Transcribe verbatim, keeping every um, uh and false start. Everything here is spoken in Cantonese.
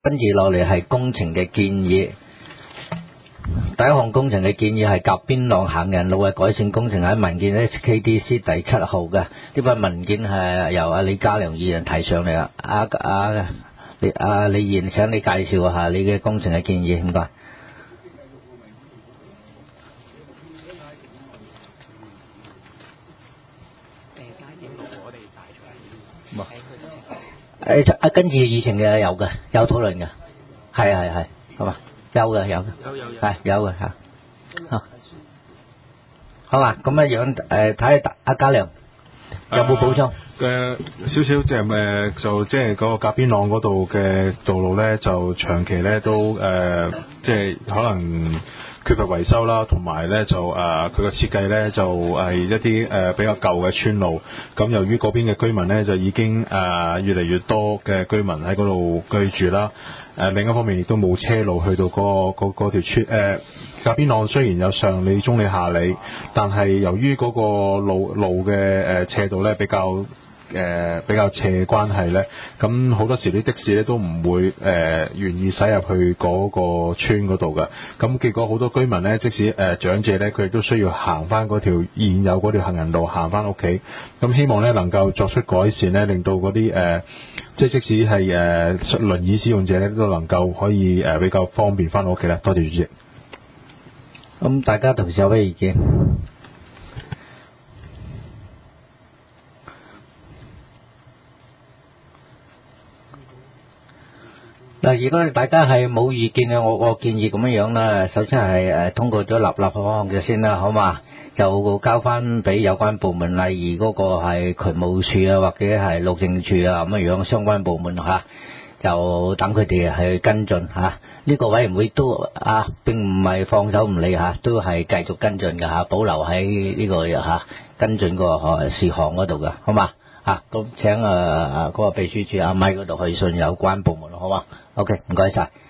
跟住落嚟係工程嘅建議。第一項工程嘅建議係甲邊浪行人路嘅改善工程，喺文件 H K D C 第七號嘅，呢份文件係由阿李家良議員提上嚟啦。阿阿李阿李議員，請你介紹下你嘅工程嘅建議，唔該。誒啊，跟住議程嘅有嘅，有討論嘅，係係係，好嘛？有嘅有嘅， 有有有， 係有嘅嚇。好，好啊，咁樣誒睇下阿家良有冇補充？ 誒少少即係誒就即係嗰個甲邊浪嗰度嘅道路咧，就長期咧都誒即係可能缺乏維修啦，同埋咧就誒佢個設計咧就係一啲誒比較舊嘅村路。咁由於嗰邊嘅居民咧就已經誒越嚟越多嘅居民喺嗰度居住啦。誒另一方面亦都冇車路去到嗰個嗰嗰條村誒甲邊浪，雖然有上里、中里、下里，但係由於嗰個路路嘅誒斜度咧比較誒、呃、比較斜嘅關係咧，咁好多時啲的士咧都唔會誒、呃、願意駛入去嗰個村嗰度嘅，咁結果好多居民咧，即使誒、呃、長者咧，佢哋都需要行翻嗰條現有嗰條行人路行翻屋企，咁希望咧能夠作出改善咧，令到嗰啲誒即係即使係誒、呃、輪椅使用者咧，都能夠可以誒、呃、比較方便翻屋企啦。多謝主席。 咁大家同時有咩意見？嗱，如果大家係冇意見嘅，我我建議咁樣樣啦。首先係誒通過咗立立法嘅先啦，好嘛？就交翻俾有關部門，例如嗰個係渠務署啊，或者係路政署啊咁樣樣相關部門嚇，就等佢哋去跟進嚇。呢個委員會都啊並唔係放手唔理嚇，都係繼續跟進嘅嚇，保留喺呢個嚇跟進個事項嗰度嘅，好嘛？嚇咁請誒誒嗰個秘書處阿咪嗰度去信有關部門，好嘛？OK，唔該曬。